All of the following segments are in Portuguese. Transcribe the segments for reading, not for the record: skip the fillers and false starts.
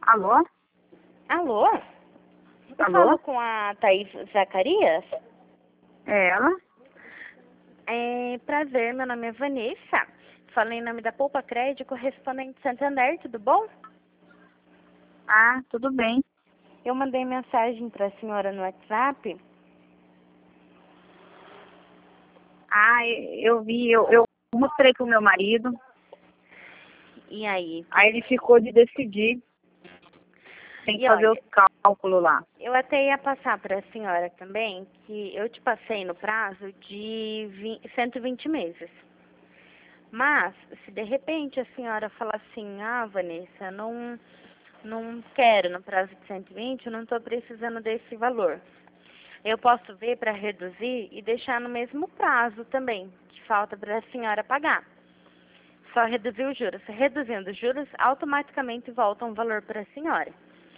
Alô? Alô? Eu Alô? falo com a Thaís Zacarias? É ela? Prazer, meu nome é Vanessa. Falei em nome da Poupa Crédito, correspondente Santander, tudo bom? Ah, tudo bem. Eu mandei mensagem para a senhora no WhatsApp. Ah, eu vi, eu mostrei pro meu marido, E aí? aí ele ficou de decidir. Tem que E fazer olha, os cálculos lá. eu até ia passar para a senhora também que eu te passei no prazo de 120 meses. Mas, se de repente a senhora falar assim, Vanessa, não quero no prazo de 120, eu não estou precisando desse valor. Eu posso ver para reduzir e deixar no mesmo prazo também, que falta para a senhora pagar. Só reduzir os juros. Reduzindo os juros, automaticamente volta um valor para a senhora.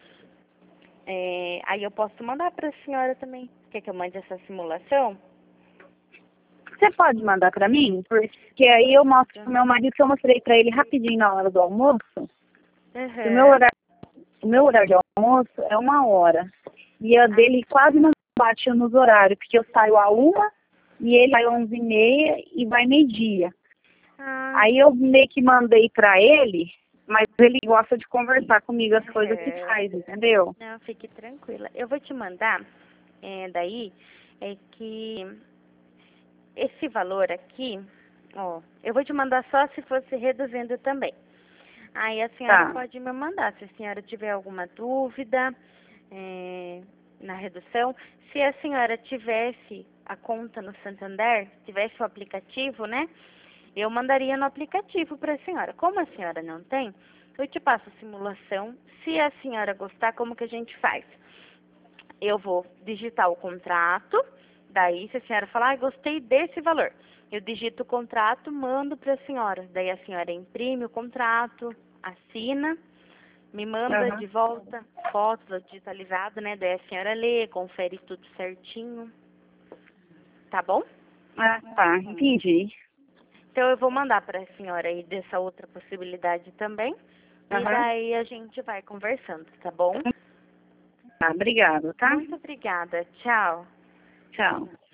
Aí eu posso mandar para a senhora também. Quer que eu mande essa simulação? Você pode mandar pra mim? Porque aí eu mostro pro meu marido que eu mostrei pra ele rapidinho na hora do almoço. Que Uhum. o meu horário de almoço é 1 hora. E a dele quase não bate nos horários, porque eu saio a 1 e ele sai 11h30 e vai meio-dia. Aí eu meio que mandei pra ele, mas ele gosta de conversar comigo as coisas que faz, entendeu? Não, fique tranquila. Eu vou te mandar, daí, é que esse valor aqui, ó, eu vou te mandar só se fosse reduzindo também. Aí a senhora Tá. pode me mandar, se a senhora tiver alguma dúvida na redução. Se a senhora tivesse a conta no Santander, tivesse o aplicativo, né? Eu mandaria no aplicativo para a senhora. Como a senhora não tem, eu te passo a simulação. Se a senhora gostar, como que a gente faz? Eu vou digitar o contrato, daí se a senhora falar, gostei desse valor, eu digito o contrato, mando para a senhora. Daí a senhora imprime o contrato, assina, me manda Aham. de volta fotos digitalizadas, né? Daí a senhora lê, confere tudo certinho, tá bom? Ah, tá, entendi. Então eu vou mandar para a senhora aí dessa outra possibilidade também. E Aham. daí a gente vai conversando, tá bom? Tá, obrigado, tá? Muito obrigada. Tchau. Tchau.